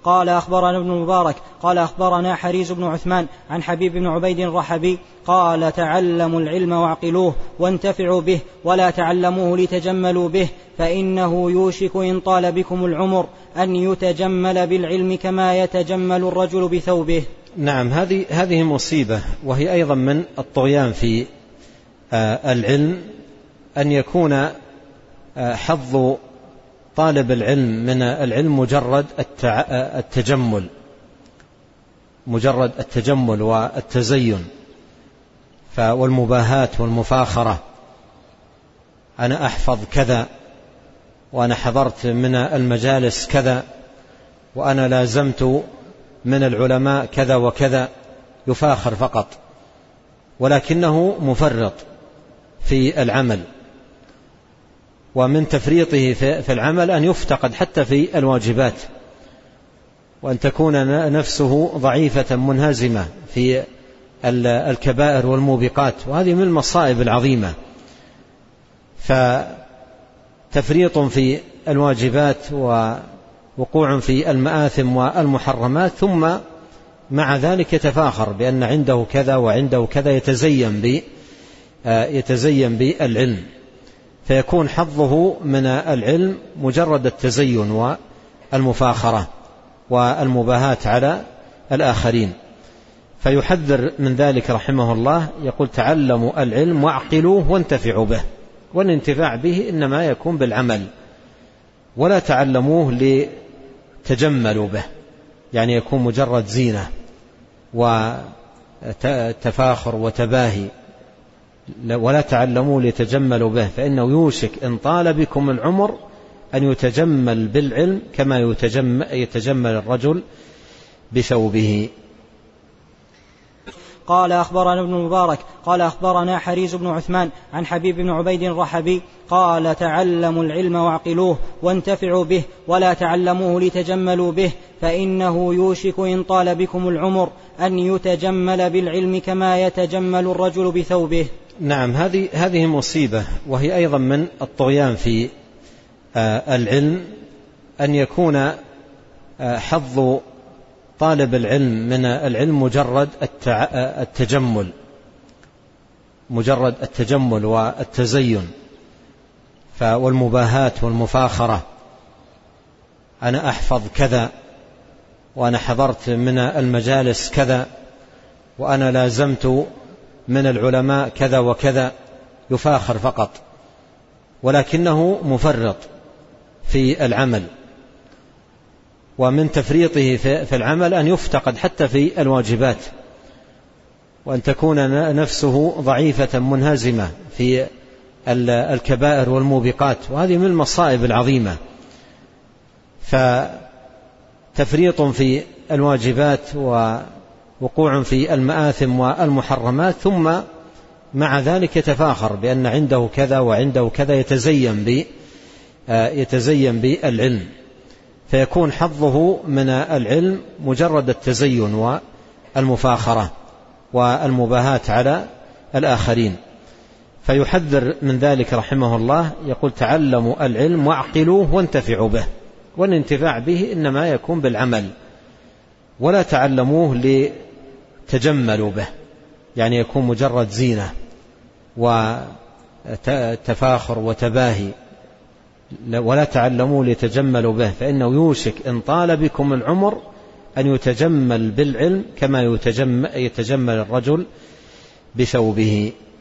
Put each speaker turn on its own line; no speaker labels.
قال أخبرنا ابن المبارك قال أخبرنا حريز بن عثمان عن حبيب بن عبيد الرحبي قال تعلموا العلم واعقلوه وانتفعوا به ولا تعلموه لتجملوا به فإنه يوشك إن طال بكم العمر أن يتجمل بالعلم كما يتجمل الرجل بثوبه.
نعم، هذه مصيبة، وهي أيضا من الطغيان في العلم، أن يكون حظ طالب العلم من العلم مجرد التجمل والتزين والمباهاة والمفاخرة. أنا أحفظ كذا، وأنا حضرت من المجالس كذا، وأنا لازمت من العلماء كذا وكذا، يفاخر فقط، ولكنه مفرط في العمل، ومن تفريطه في العمل أن يفتقد حتى في الواجبات، وأن تكون نفسه ضعيفة منهزمة في الكبائر والموبقات، وهذه من المصائب العظيمة. فتفريط في الواجبات ووقوع في المآثم والمحرمات، ثم مع ذلك يتفاخر بأن عنده كذا وعنده كذا، يتزين بالعلم، فيكون حظه من العلم مجرد التزين والمفاخرة والمباهاة على الآخرين. فيحذر من ذلك رحمه الله، يقول تعلموا العلم واعقلوه وانتفعوا به، والانتفاع به إنما يكون بالعمل، ولا تعلموه لتجملوا به، يعني يكون مجرد زينة وتفاخر وتباهي، ولا تعلموا لتجملوا به فإنه يوشك إن طال بكم العمر أن يتجمل بالعلم كما يتجمل الرجل بثوبه.
قال أخبرنا ابن المبارك قال أخبرنا حريز بن عثمان عن حبيب بن عبيد الرحبي قال تعلموا العلم واعقلوه وانتفعوا به ولا تعلموه لتجملوا به فإنه يوشك إن طال بكم العمر أن يتجمل بالعلم كما يتجمل الرجل بثوبه.
نعم، هذه مصيبة، وهي أيضا من الطغيان في العلم، أن يكون حظ طالب العلم من العلم مجرد التجمل والتزين والمباهاة والمفاخرة. أنا أحفظ كذا، وأنا حضرت من المجالس كذا، وأنا لازمت من العلماء كذا وكذا، يفاخر فقط، ولكنه مفرط في العمل، ومن تفريطه في العمل أن يفتقد حتى في الواجبات، وأن تكون نفسه ضعيفة منهزمة في الكبائر والموبقات، وهذه من المصائب العظيمة. فتفريط في الواجبات ووقوع في المآثم والمحرمات، ثم مع ذلك يتفاخر بأن عنده كذا وعنده كذا، يتزين بالعلم، فيكون حظه من العلم مجرد التزين والمفاخرة والمباهاة على الآخرين. فيحذر من ذلك رحمه الله، يقول تعلموا العلم واعقلوه وانتفعوا به، والانتفاع به إنما يكون بالعمل، ولا تعلموه لتجملوا به، يعني يكون مجرد زينة وتفاخر وتباهي، ولا تعلموا لتجملوا به فإنه يوشك إن طال بكم العمر أن يتجمل بالعلم كما يتجمل الرجل بثوبه.